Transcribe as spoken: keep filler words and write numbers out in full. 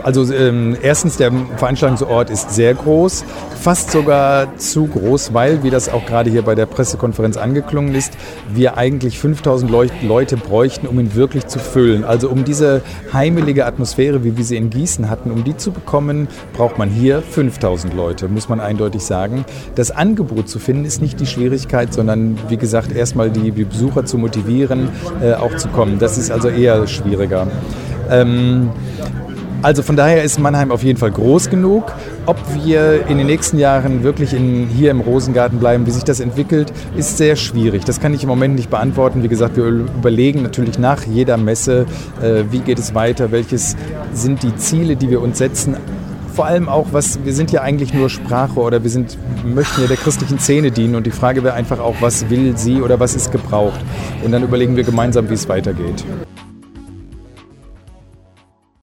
Also ähm, erstens, der Veranstaltungsort ist sehr groß, fast sogar zu groß, weil, wie das auch gerade hier bei der Pressekonferenz angeklungen ist, wir eigentlich fünftausend Leute bräuchten, um ihn wirklich zu füllen. Also um diese heimelige Atmosphäre, wie wir sie in Gießen hatten, um die zu bekommen, braucht man hier fünftausend Leute, muss man eindeutig sagen. Das Angebot zu finden ist nicht die Schwierigkeit, sondern wie gesagt, erstmal die, die Besucher zu motivieren, äh, auch zu kommen. Das ist also eher schwieriger. Ähm, Also von daher ist Mannheim auf jeden Fall groß genug. Ob wir in den nächsten Jahren wirklich in, hier im Rosengarten bleiben, wie sich das entwickelt, ist sehr schwierig. Das kann ich im Moment nicht beantworten. Wie gesagt, wir überlegen natürlich nach jeder Messe, äh, wie geht es weiter, welches sind die Ziele, die wir uns setzen. Vor allem auch, was, wir sind ja eigentlich nur Sprache oder wir sind, möchten ja der christlichen Szene dienen und die Frage wäre einfach auch, was will sie oder was ist gebraucht? Und dann überlegen wir gemeinsam, wie es weitergeht.